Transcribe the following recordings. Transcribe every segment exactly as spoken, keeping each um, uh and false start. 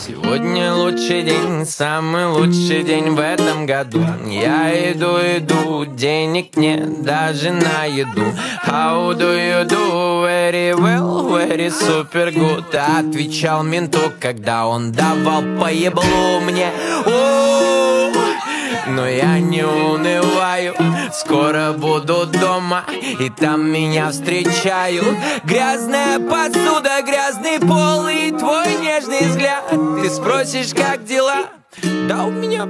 Сегодня лучший день, самый лучший день в этом году. Я иду, иду, денег нет даже на еду. How do you do? Very well, very super good. Отвечал менту, когда он давал по еблу мне. О, но я не унываю, скоро буду дома, и там меня встречают. Грязная посуда, грязный пол и твой нежный взгляд. Ты спросишь, как дела? Да у меня...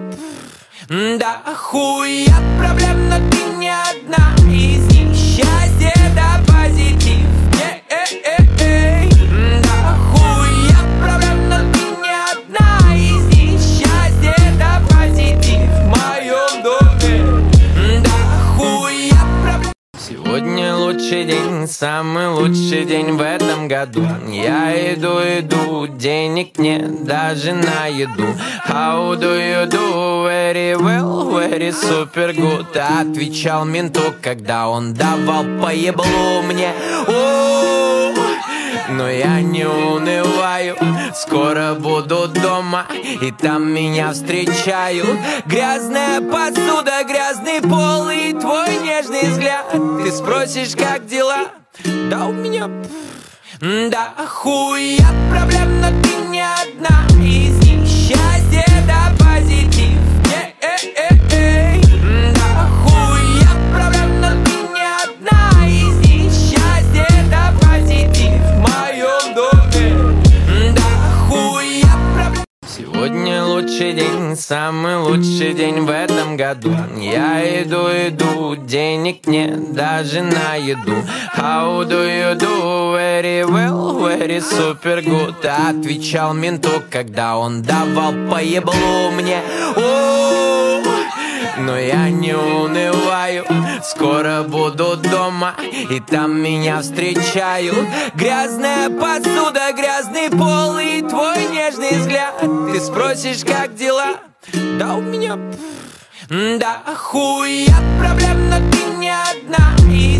Да хуя проблем, но ты не одна. Из них счастье да позитив. Э-э-э-эй. Да хуя проблем, но ты не одна. Из них счастье да позитив в моем доме. Да хуя проблем. Сегодня лучший день, самый лучший день в этом году. Я иду, иду, денег нет даже на еду. How do you do? Very well, very super good. Отвечал менту, когда он давал по еблу мне. О, но я не унываю, скоро буду дома, и там меня встречают. Грязная посуда, грязный пол и твой нежный взгляд. Ты спросишь, как дела? Да у меня... Да хуя проблем, но ты не одна. Из них счастье да позитив. Э-э-э-эй. Да хуя проблем, но ты не одна. Из них счастье да позитив в моем доме. Да хуя проблем. Сегодня лучший день, самый лучший день в этом году. Я иду, иду, денег нет даже на еду. How do you do? Very well, very super good. Отвечал менту, когда он давал по еблу мне. О, но я не унываю, скоро буду дома, и там меня встречают. Грязная посуда, грязный пол и твой нежный взгляд. Ты спросишь, как дела? Да у меня... Да хуя проблем, но ты не одна.